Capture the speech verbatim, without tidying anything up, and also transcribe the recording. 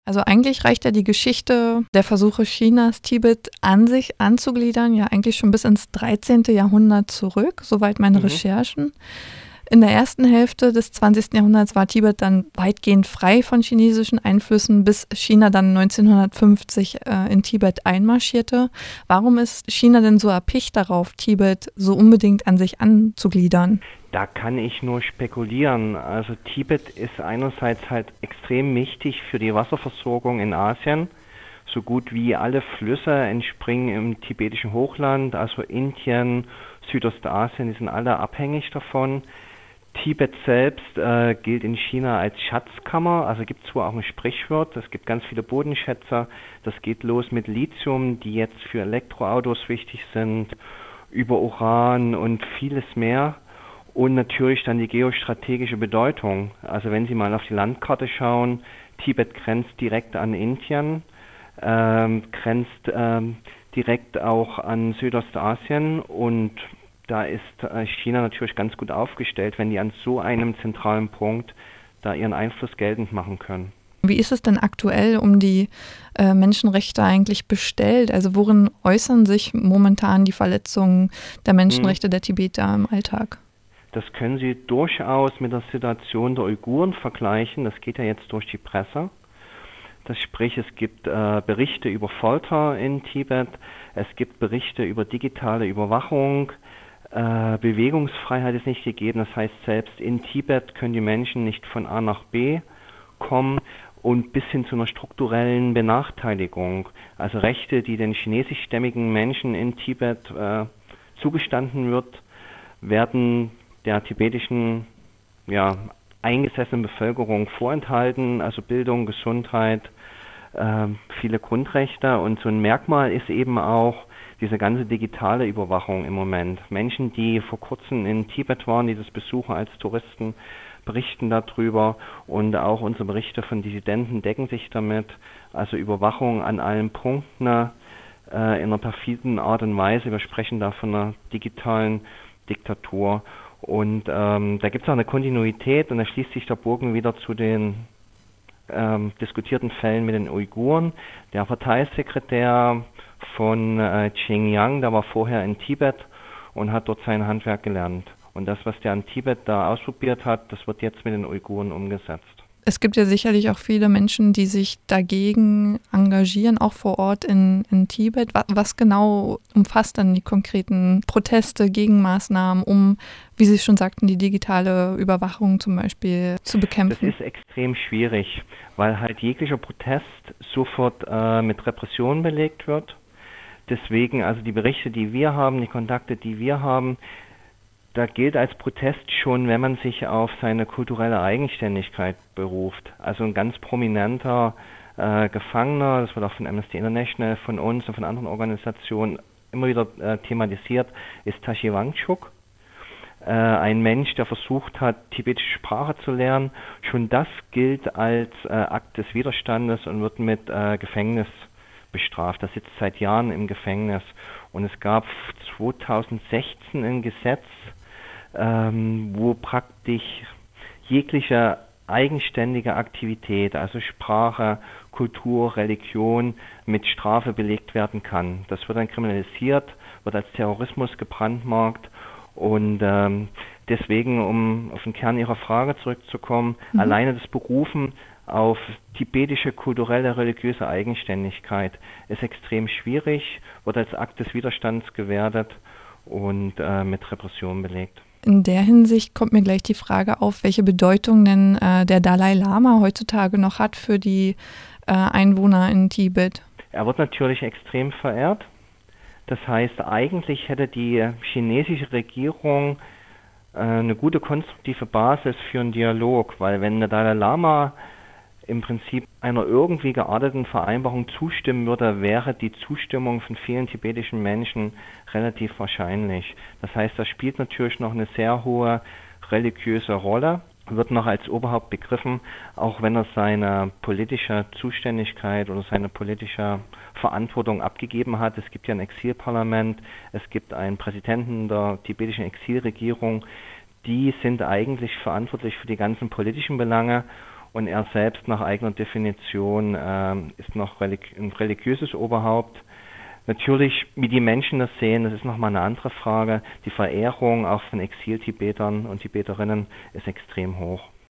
Also eigentlich reicht ja die Geschichte der Versuche Chinas, Tibet an sich anzugliedern, ja eigentlich schon bis ins dreizehnte. Jahrhundert zurück, soweit meine Mhm. Recherchen. In der ersten Hälfte des zwanzigsten. Jahrhunderts war Tibet dann weitgehend frei von chinesischen Einflüssen, bis China dann neunzehnhundertfünfzig äh, in Tibet einmarschierte. Warum ist China denn so erpicht darauf, Tibet so unbedingt an sich anzugliedern? Da kann ich nur spekulieren. Also Tibet ist einerseits halt extrem wichtig für die Wasserversorgung in Asien. So gut wie alle Flüsse entspringen im tibetischen Hochland, also Indien, Südostasien, die sind alle abhängig davon. Tibet selbst äh, gilt in China als Schatzkammer, also gibt zwar auch ein Sprichwort, es gibt ganz viele Bodenschätze, das geht los mit Lithium, die jetzt für Elektroautos wichtig sind, über Uran und vieles mehr und natürlich dann die geostrategische Bedeutung. Also wenn Sie mal auf die Landkarte schauen, Tibet grenzt direkt an Indien, ähm, grenzt ähm, direkt auch an Südostasien und da ist China natürlich ganz gut aufgestellt, wenn die an so einem zentralen Punkt da ihren Einfluss geltend machen können. Wie ist es denn aktuell um die äh, Menschenrechte eigentlich bestellt? Also worin äußern sich momentan die Verletzungen der Hm. Menschenrechte der Tibeter im Alltag? Das können Sie durchaus mit der Situation der Uiguren vergleichen. Das geht ja jetzt durch die Presse. Das sprich, es gibt äh, Berichte über Folter in Tibet, es gibt Berichte über digitale Überwachung, äh, Bewegungsfreiheit ist nicht gegeben, das heißt, selbst in Tibet können die Menschen nicht von A nach B kommen und bis hin zu einer strukturellen Benachteiligung, also Rechte, die den chinesischstämmigen Menschen in Tibet äh, zugestanden wird, werden der tibetischen ja, eingesessenen Bevölkerung vorenthalten, also Bildung, Gesundheit, äh, viele Grundrechte und so ein Merkmal ist eben auch diese ganze digitale Überwachung im Moment. Menschen, die vor kurzem in Tibet waren, die das besuchen als Touristen, berichten darüber und auch unsere Berichte von Dissidenten decken sich damit. Also Überwachung an allen Punkten äh, in einer perfiden Art und Weise. Wir sprechen da von einer digitalen Diktatur. Und ähm, da gibt es auch eine Kontinuität und da schließt sich der Bogen wieder zu den ähm, diskutierten Fällen mit den Uiguren. Der Parteisekretär von äh, Xinjiang, der war vorher in Tibet und hat dort sein Handwerk gelernt. Und das, was der in Tibet da ausprobiert hat, das wird jetzt mit den Uiguren umgesetzt. Es gibt ja sicherlich auch viele Menschen, die sich dagegen engagieren, auch vor Ort in, in Tibet. Was, was genau umfasst dann die konkreten Proteste, Gegenmaßnahmen, um, wie Sie schon sagten, die digitale Überwachung zum Beispiel zu bekämpfen? Das ist extrem schwierig, weil halt jeglicher Protest sofort äh, mit Repression belegt wird. Deswegen, also die Berichte, die wir haben, die Kontakte, die wir haben, da gilt als Protest schon, wenn man sich auf seine kulturelle Eigenständigkeit beruft. Also ein ganz prominenter äh, Gefangener, das wird auch von Amnesty International, von uns und von anderen Organisationen immer wieder äh, thematisiert, ist Tashi Wangchuk. Äh, ein Mensch, der versucht hat, tibetische Sprache zu lernen. Schon das gilt als äh, Akt des Widerstandes und wird mit äh, Gefängnis bestraft. Er sitzt seit Jahren im Gefängnis. Und es gab zweitausendsechzehn ein Gesetz, ähm, wo praktisch jegliche eigenständige Aktivität, also Sprache, Kultur, Religion, mit Strafe belegt werden kann. Das wird dann kriminalisiert, wird als Terrorismus gebrandmarkt und ähm, deswegen, um auf den Kern Ihrer Frage zurückzukommen, mhm. alleine das Berufen auf tibetische kulturelle, religiöse Eigenständigkeit ist extrem schwierig, wird als Akt des Widerstands gewertet und äh, mit Repression belegt. In der Hinsicht kommt mir gleich die Frage auf, welche Bedeutung denn äh, der Dalai Lama heutzutage noch hat für die äh, Einwohner in Tibet. Er wird natürlich extrem verehrt. Das heißt, eigentlich hätte die chinesische Regierung äh, eine gute konstruktive Basis für einen Dialog, weil wenn der Dalai Lama im Prinzip einer irgendwie gearteten Vereinbarung zustimmen würde, wäre die Zustimmung von vielen tibetischen Menschen relativ wahrscheinlich. Das heißt, das spielt natürlich noch eine sehr hohe religiöse Rolle, wird noch als Oberhaupt begriffen, auch wenn er seine politische Zuständigkeit oder seine politische Verantwortung abgegeben hat. Es gibt ja ein Exilparlament, es gibt einen Präsidenten der tibetischen Exilregierung, die sind eigentlich verantwortlich für die ganzen politischen Belange. und er selbst nach eigener Definition äh, ist noch religi- ein religiöses Oberhaupt. Natürlich, wie die Menschen das sehen, das ist nochmal eine andere Frage. Die Verehrung auch von Exil-Tibetern und Tibeterinnen ist extrem hoch.